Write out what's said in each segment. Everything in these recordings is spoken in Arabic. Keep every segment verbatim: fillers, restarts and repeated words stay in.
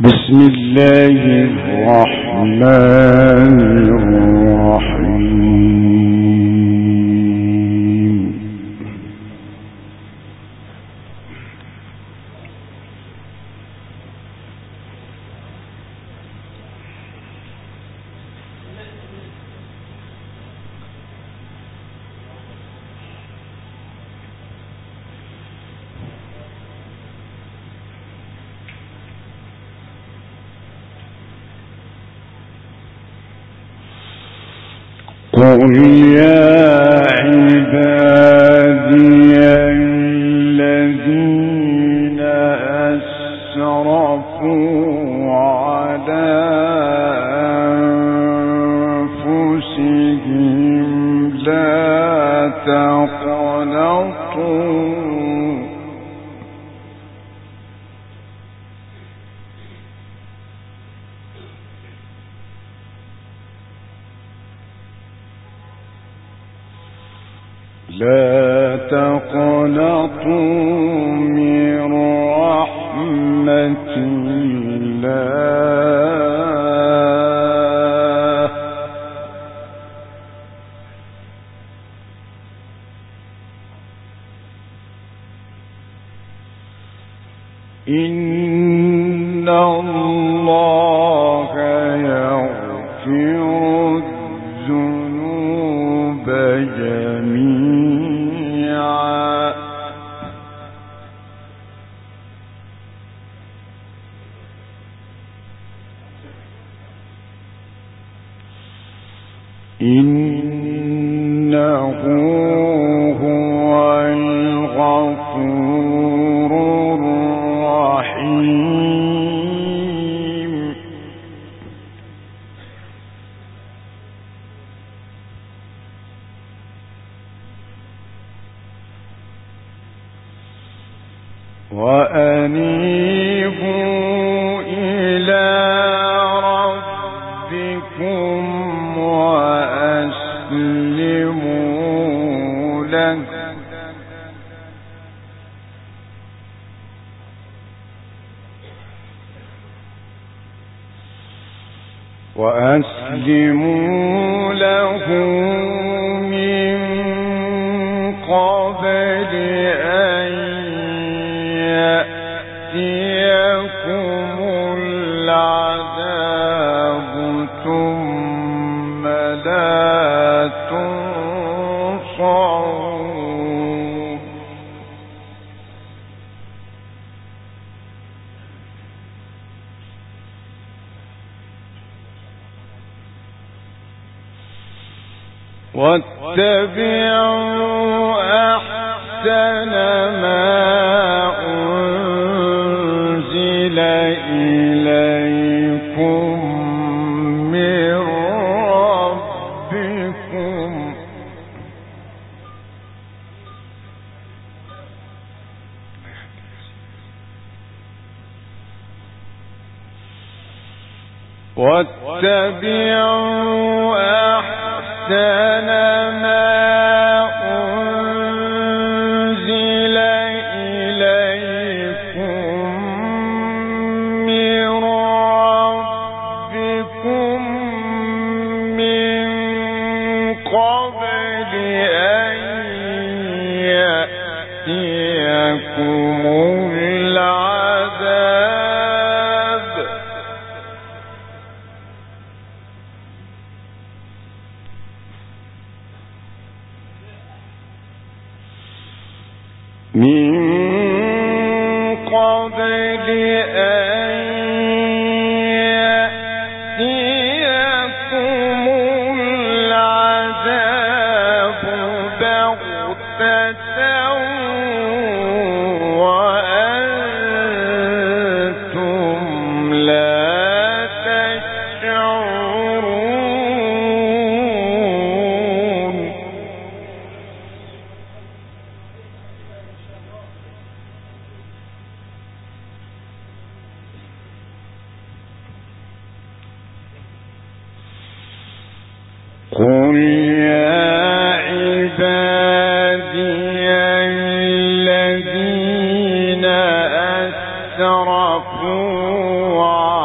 بسم الله الرحمن الرحيم. قل يا عبادي الذين أسرفوا على أنفسهم لا تقنطوا لا تقنطوا من رحمة الله إن الله يغفر الذنوب جميعا إنه هو الغفور الرحيم. وأنيبوا إلى ربكم وأسلموا له وأسلموا له من قبل أن يأتيكم العذاب ثم لا تنصرون. واتبعوا أحسن ما أنزل إليكم من ربكم واتبعوا أحسن ما أنزل إليكم من ربكم من قبل أن يأتيكم العذاب من قبل أن يأتيكم العذاب بغتة وأنتم لا تشعرون. قل يا عبادي الذين أسرفوا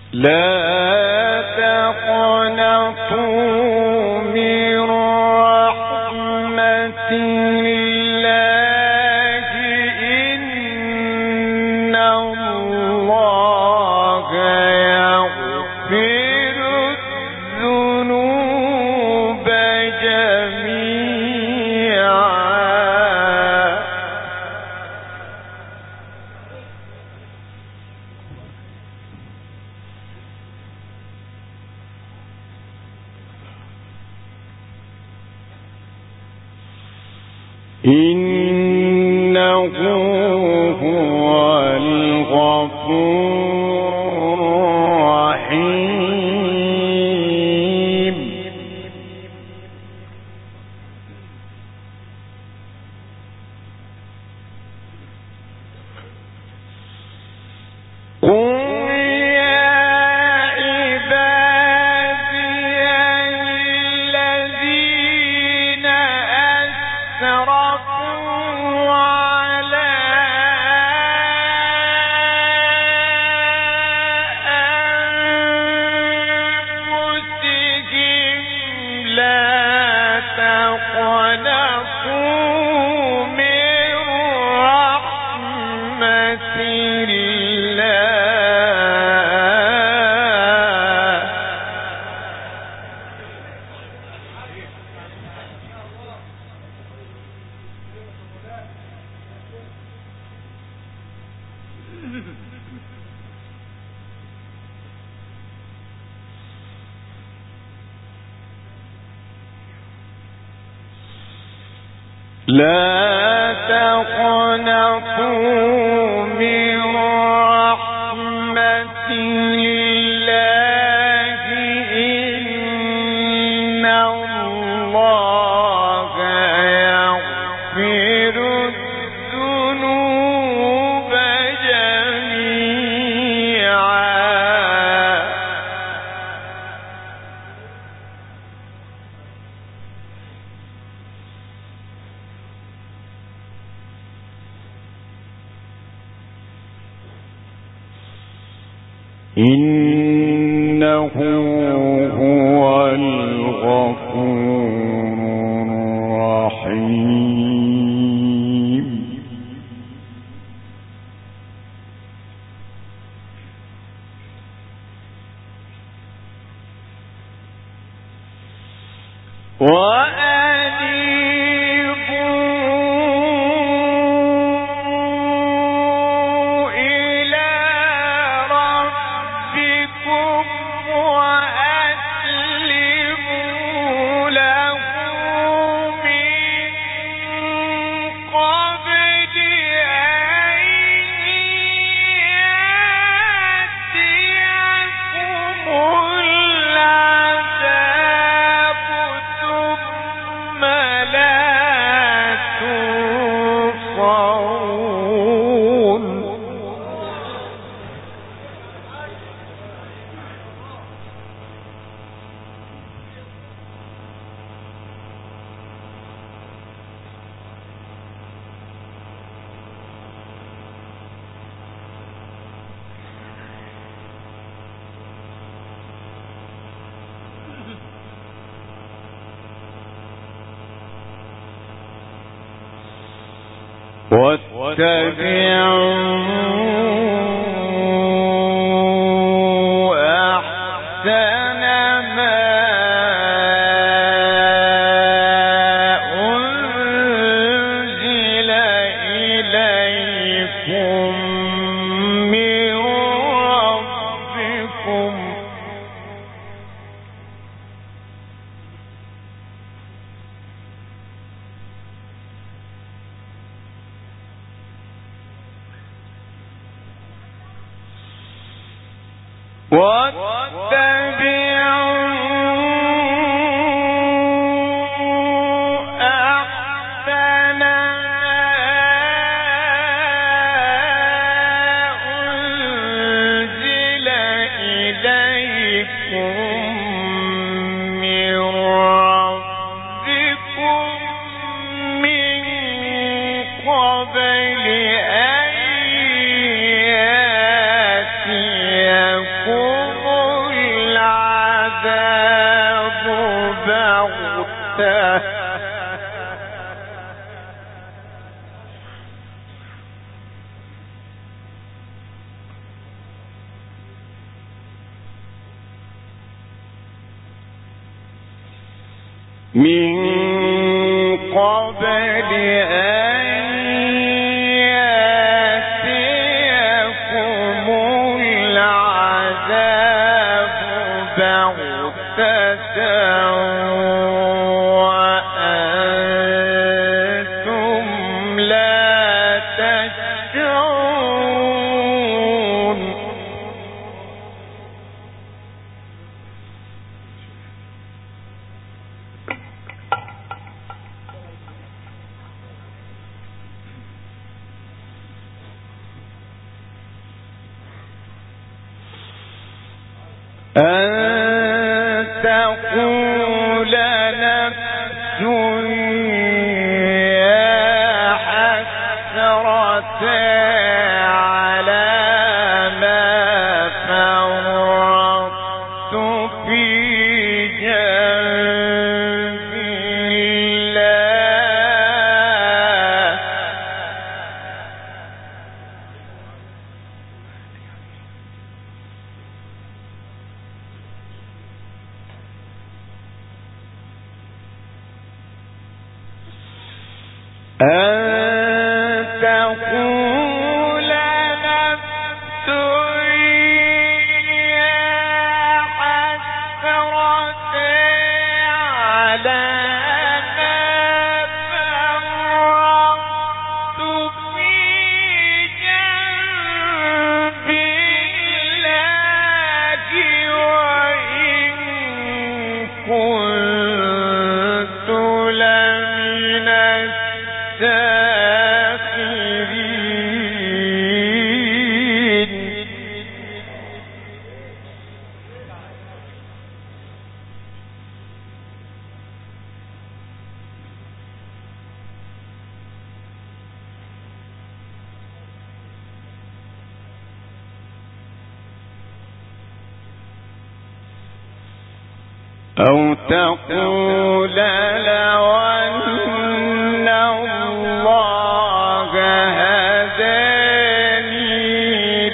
لا تقنطوا من رحمة الله إن الله يغفر الذنوب جميعا. إنه هو الغفور الرحيم. قل يا عبادي الذين أسرفوا على أنفسهم لا تقنطوا من رحمة الله لا تقنطوا من رحمة الله إن الله يغفر الذنوب جميعا. إنه هو الغفور الرحيم. وأنيبوا إلى ربكم وأسلموا له من قبل أن يأتيكم العذاب ثم لا تنصرون. واتبعوا أحسن ما أنزل إليكم من ربكم من قبل أن يأتيكم العذاب بغتة وأنتم لا تشعرون. أن تقول نفس يا حسرة على ما فرطت في جنب الله. أن تقول نفس يا حسرة على ما فرطت في جنب الله وإن كنت لمن الساخرين. أو تقول لو أن الله هداني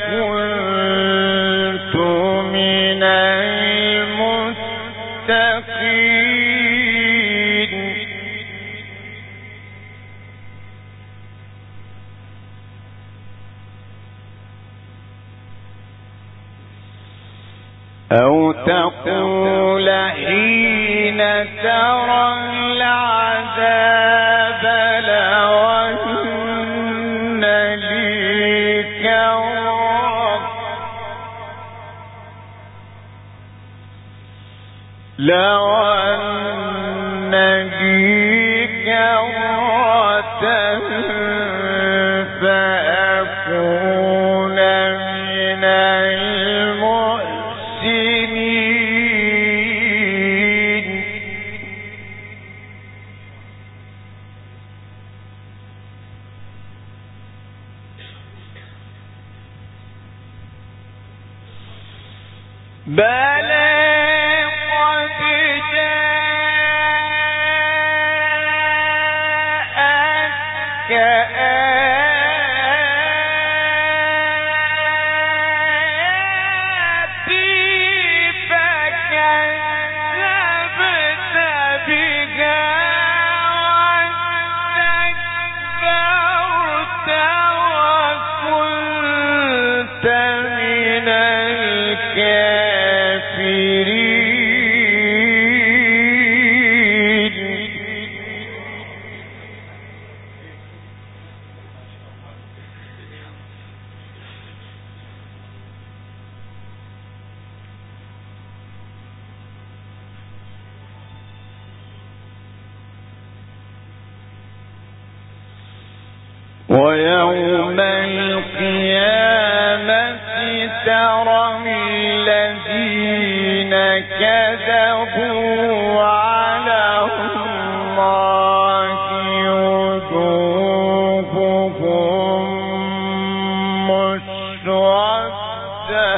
لكنت من المتقين. أو تقول حين ترى العذاب لو أن لي كرة لو أن لي كرة فأكون من المحسنين. بلى قد جاءتك آياتي فكذبت بها واستكبرت وكنت من الكافرين. ويوم القيامة ترى الذين كذبوا على الله وجوههم مسودة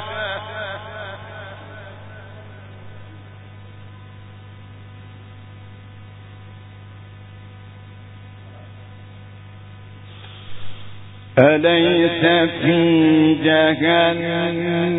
أليس في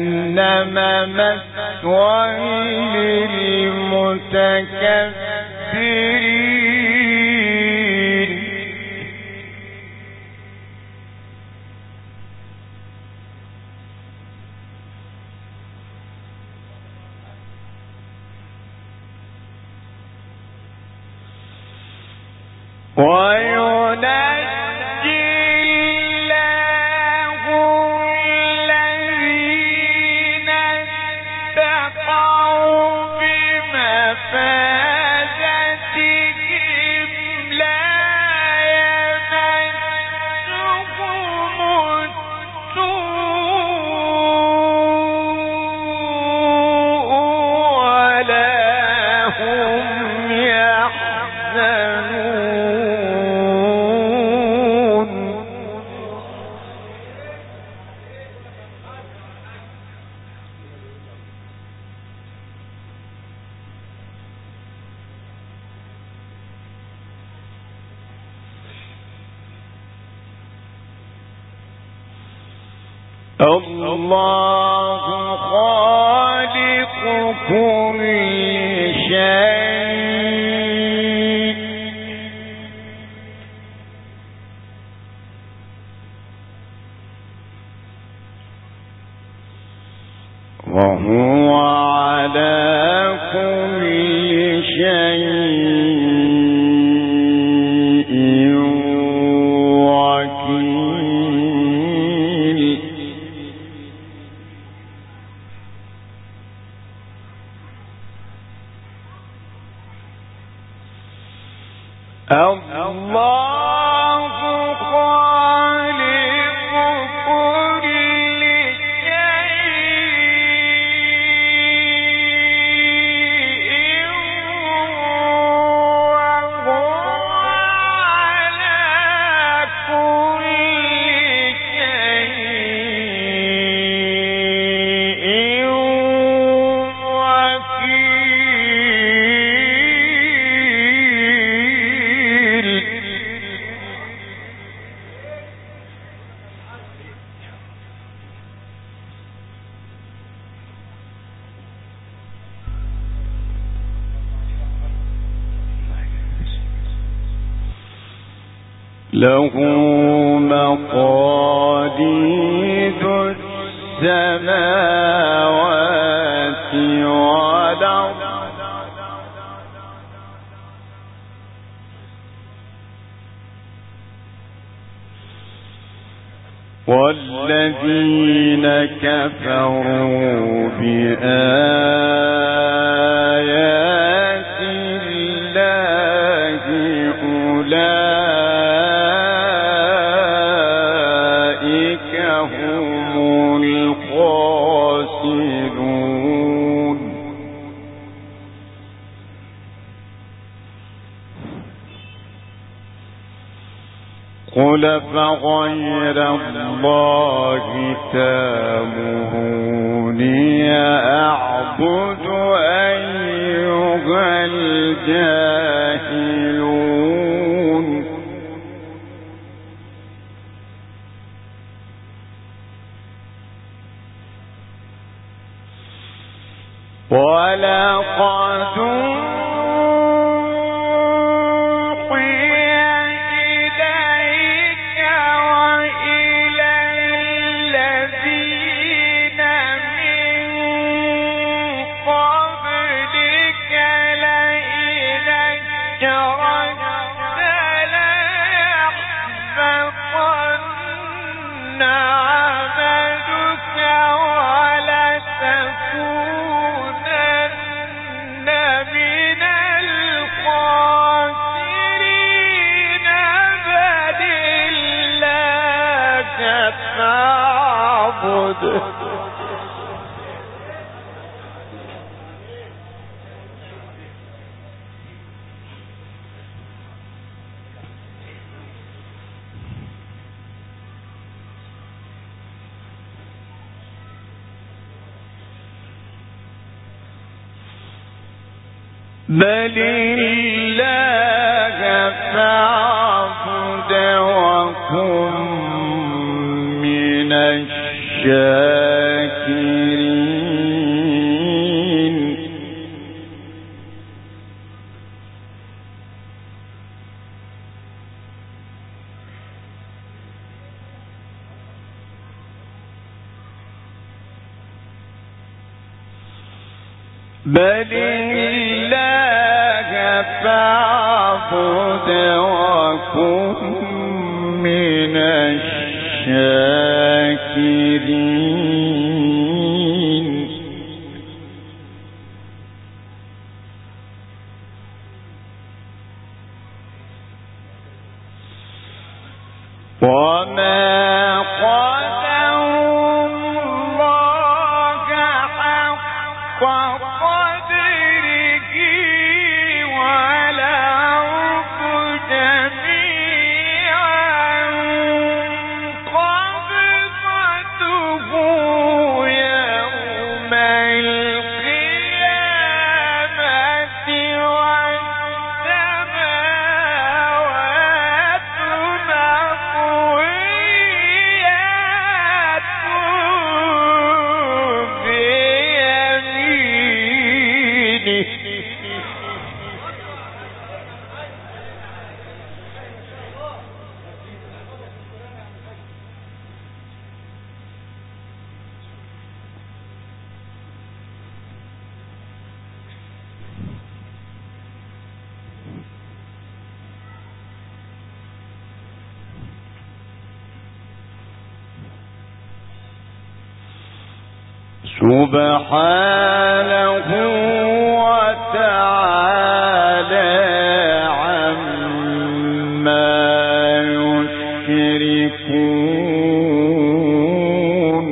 جهنم مثوى للمتكبرين الله خالق كل شيء وهو على كل شيء الله خالق كل شيء وهو على كل شيء له مقاليد السماوات والأرض والذين كفروا بآيات الله أولئك هم الخاسرون. قل فغير الله تأمروني أعبد أيها الجاهلون. ولقد بل الله فاعبد وكن من الشاكرين. بل الله فاعبد وكن من الشاكرين وما قدروا الله حق قدره والأرض جميعا قبضته يوم القيامة والسماوات مطويات بيمينه سبحانه وتعالى عما يشركون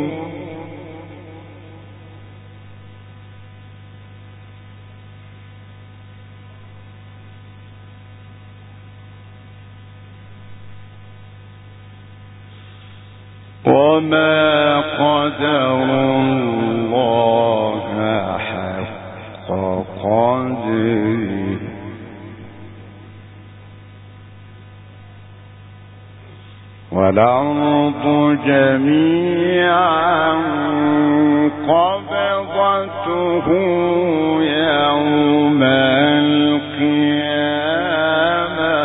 وما قدروا الله حق قدره والأرض جميعا قبضته يوم القيامة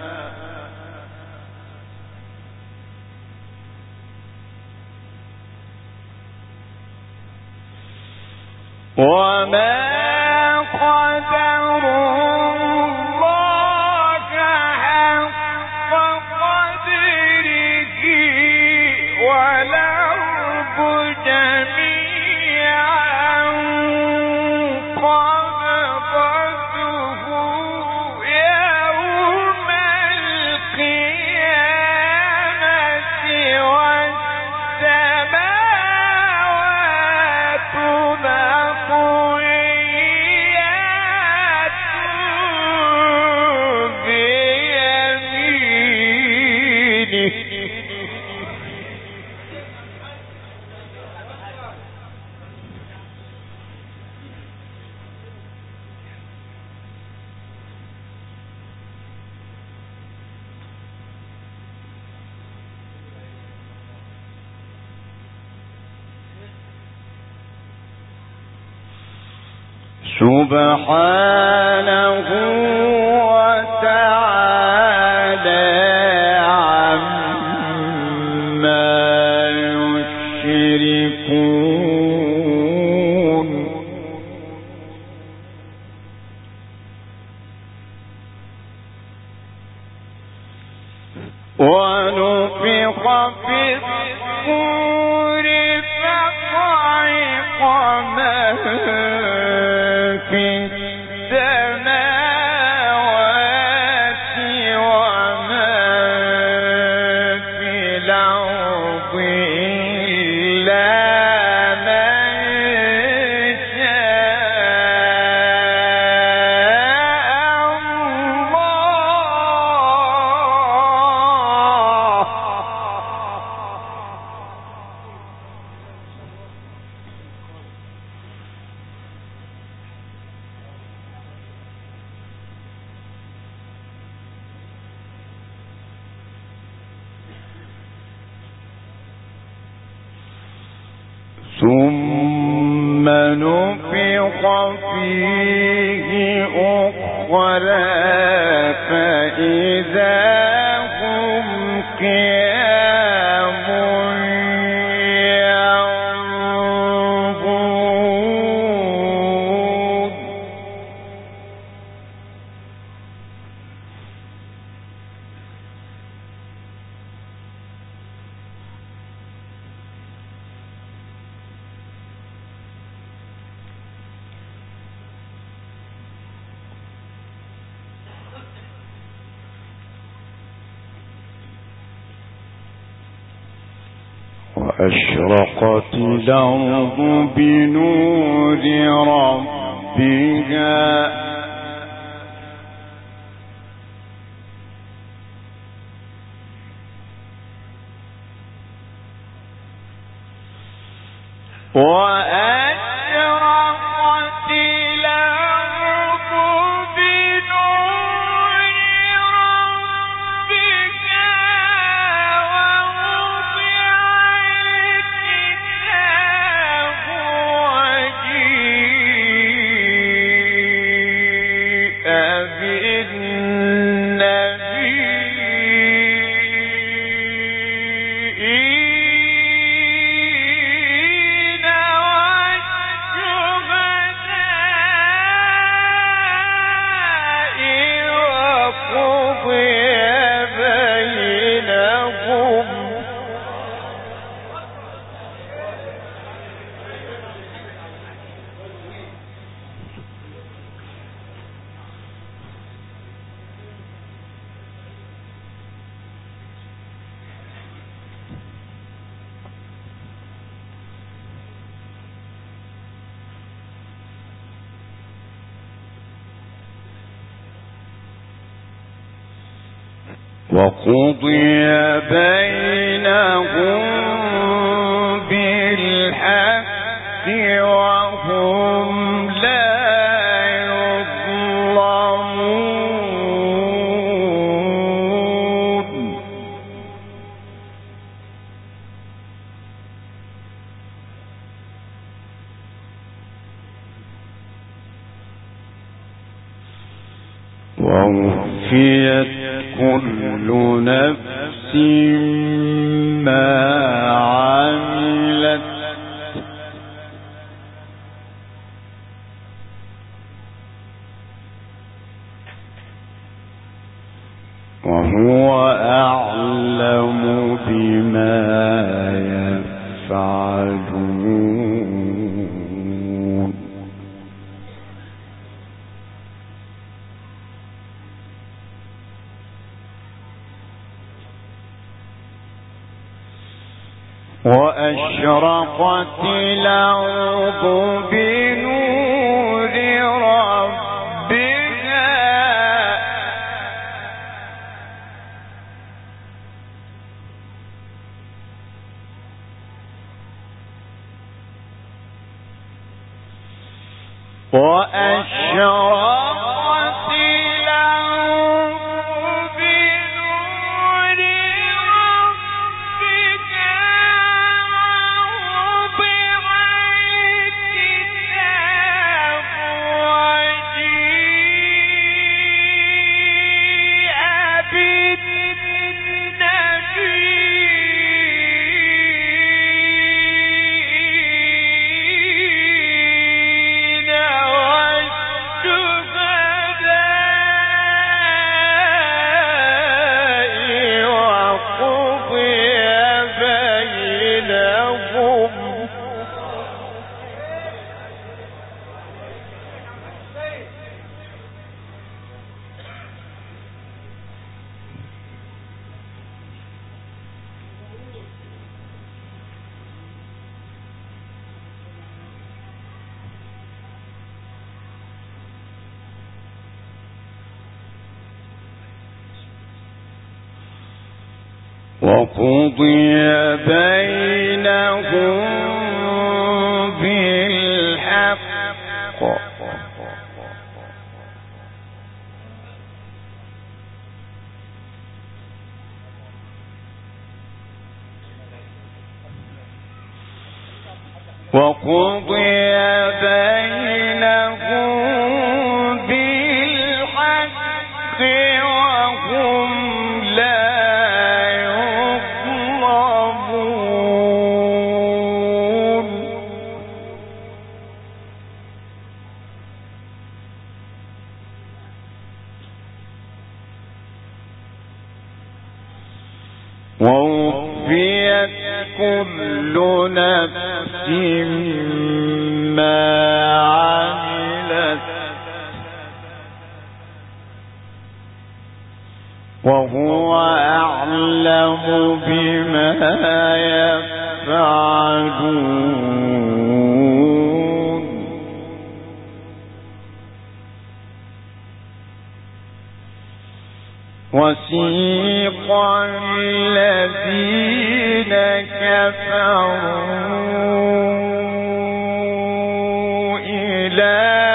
وما قدروا الله حق قدره والأرض جميعا قبضته يوم القيامة والسماوات مطويات بيمينه سبحانه وتعالى عما يشركون ونفخ في الصور فصعق من في السماوات ومن في الأرض إلا من شاء الله ثم نفخ فيه أخرى فإذا هم قيام ينظرون وأشرقت الأرض بنور ربها وأشرقت الأرض بنور ربها ووضع الكتاب وجيء بالنبيين والشهداء وقضي بينهم بالحق وهم لا يظلمون ووفيت كل نفس ما عملت وهو أعلم بما يفعلون وأشرقت الأرض بنور ربها وأشرقت الأرض بنور ربها وقضي بينهم بالحق وقضي بينهم بالحق وهم لا ووفيت كل نفس ما عملت وهو أعلم بما يفعلون وسيق الذين كفروا إلى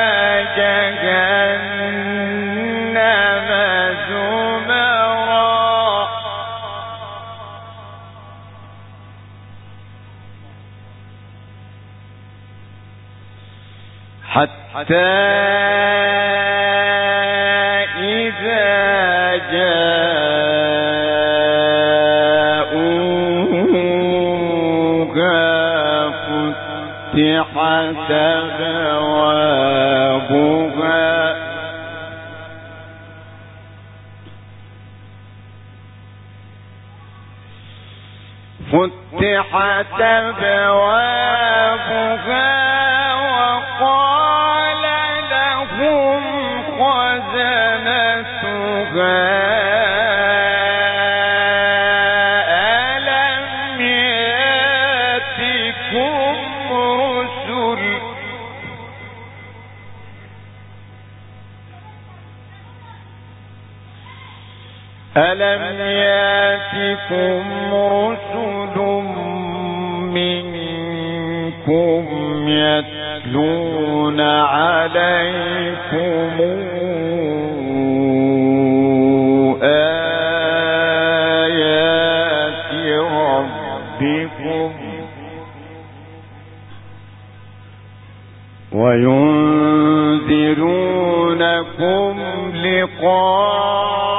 جهنم زمرا حتى فتحت أبوابها فتحت أبوابها وقال لهم خزنتها ألم يأتكم رسل منكم يتلون عليكم آيات ربكم وينذرونكم لقاء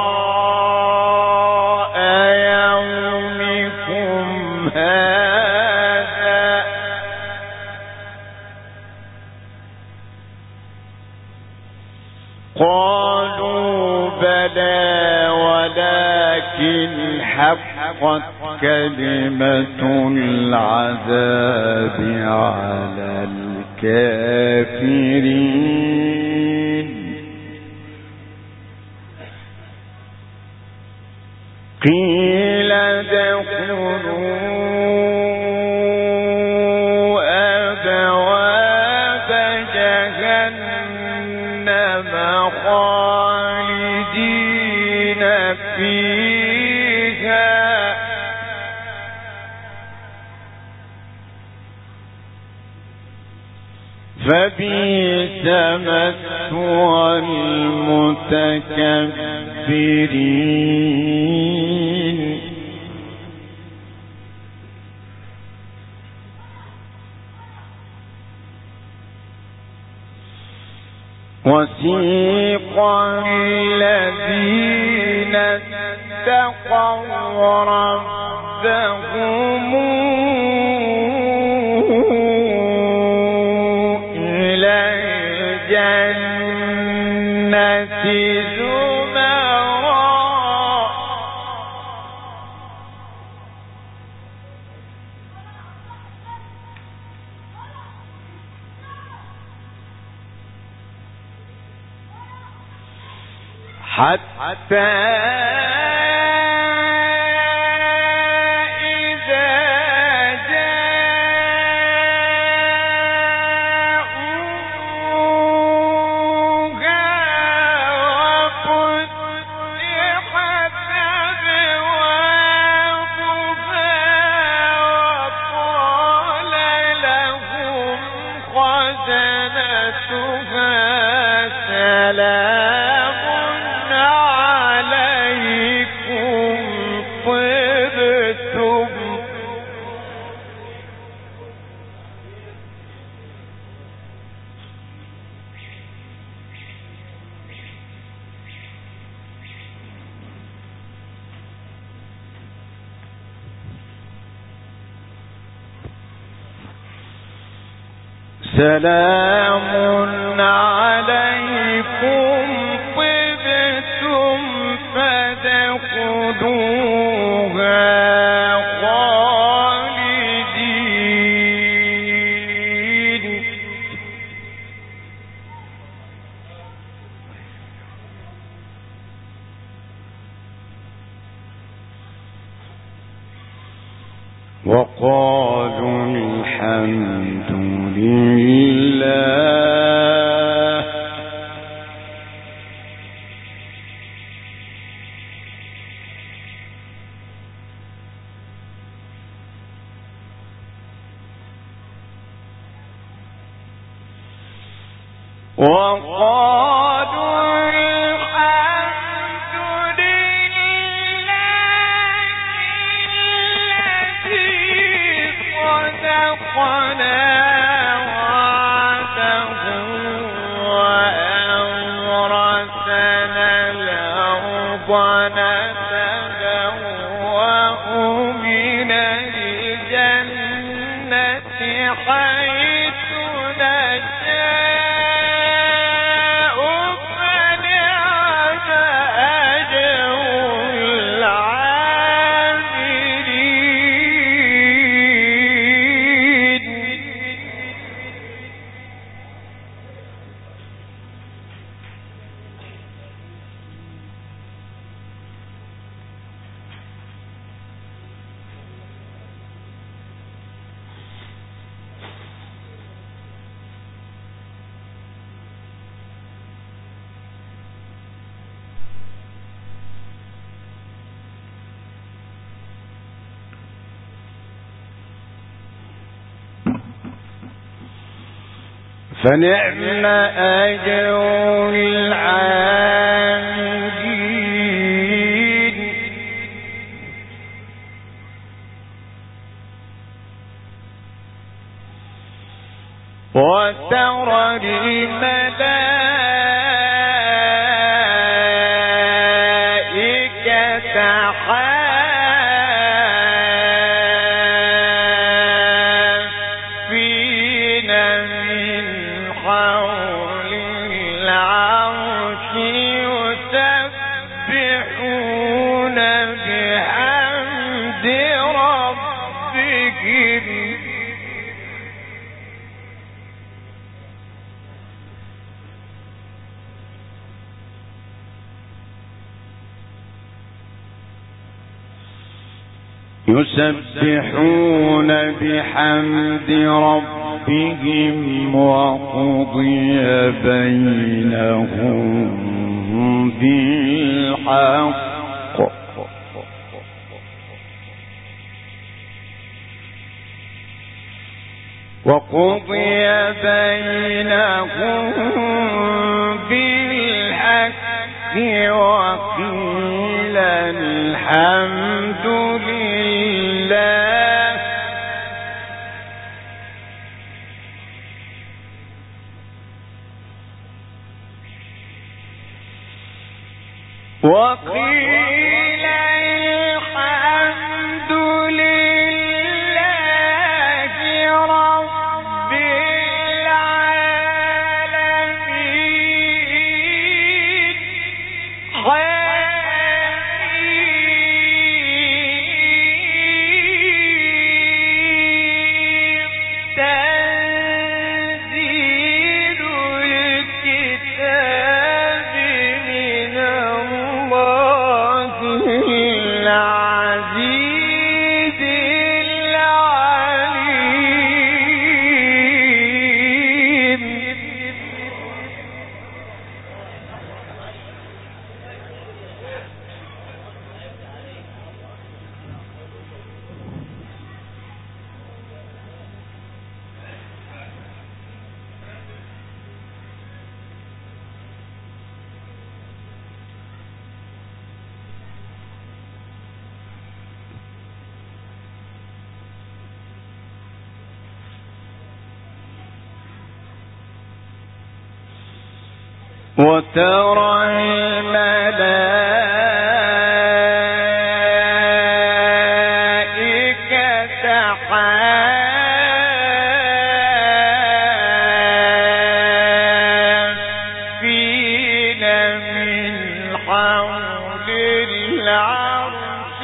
قالوا بلى ولكن حقت كلمة العذاب على الكافرين قيل ادخلوا أبواب جهنم خالدين فيها فبئس مثوى المتكبرين وسيق الذين اتقوا ربهم إلى الجنة زمرا حتى إذا جاءوها وفتحت أبوابها وقال لهم خزنتها سلام سلام عليكم طبتم فادخلوها خالدين وقالوا الحمد لله وقالوا الحمد لله الذي صدقنا وعده وأورثنا الأرض نتبوأ من الجنة حيث نشاء فنعم أجر العاملين. فنعم أجر العاملين. وترى الملائكة حافين من حول العرش يسبحون بحمد ربهم يسبحون بحمد ربهم وقضي بينهم بالحق وقضي بينهم بالحق وقيل الحمد لله وقيل الحمد لله رب العالمين. تنزيل الكتاب من الله العزيز العليم. وترى الملائكة حافين من حول العرش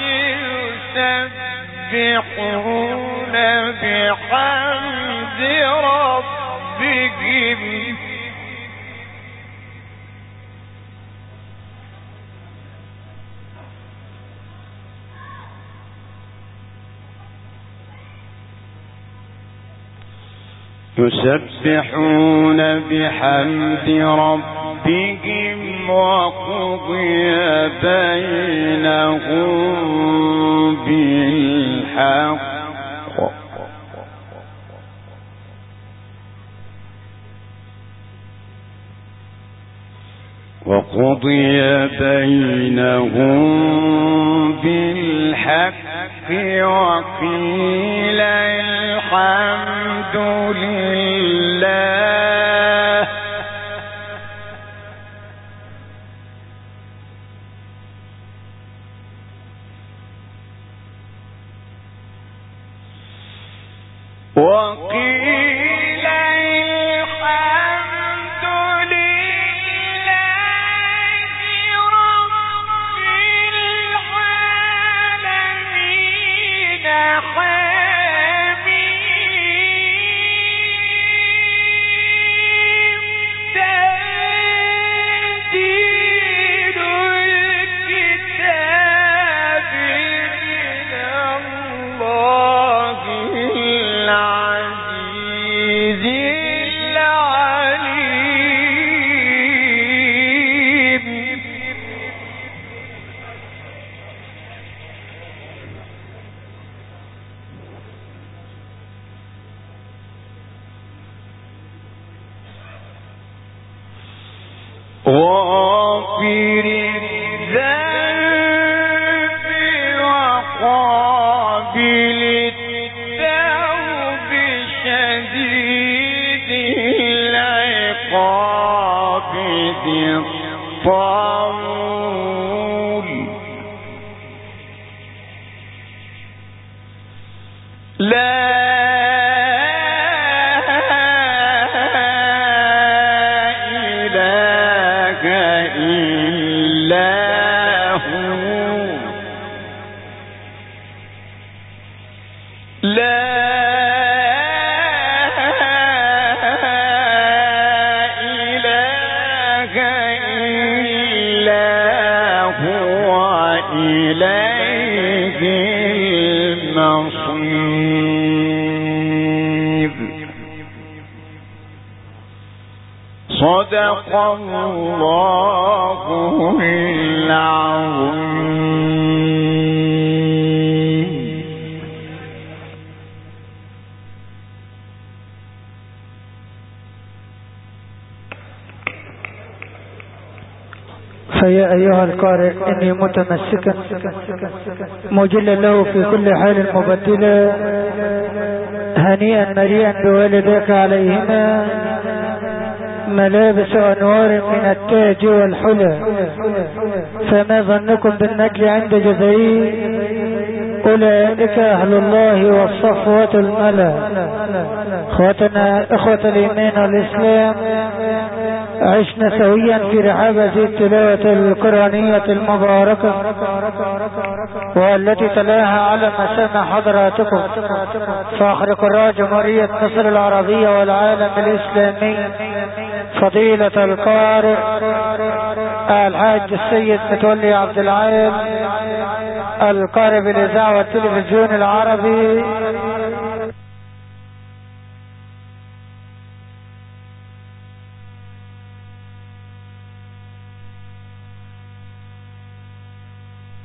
يسبحون بحمد ربهم يسبحون بحمد ربهم وقضي بينهم بالحق وقضي بينهم بالحق وقيل الحمد لله وقيل الحمد لله رب العالمين حميم تنزيل الكتاب من الله العزيز العليم غافر الذنب وقابل التوب شديد العقاب ذي الطول لا صدق الله العظيم. فيا أيها القارئ إني متمسكا مجلا له في كل حال مبدلا هنيئا مريئا بوالديك عليهما ملابس أنوار من التاج والحلى، فما ظنكم بالنجل عند جزائه؟ أولئك أهل الله والصفوة الملا. اخوتنا اخوة الإيمان والإسلام، عشنا سويا في رحاب هذه التلاوة القرآنية المباركة والتي تلاها على مسامع حضراتكم فاخر قراء جمهورية مصر العربية والعالم الإسلامي فضيلة القارئ الحاج السيد متولي عبد العال، القارئ بالإذاعة والتلفزيون العربي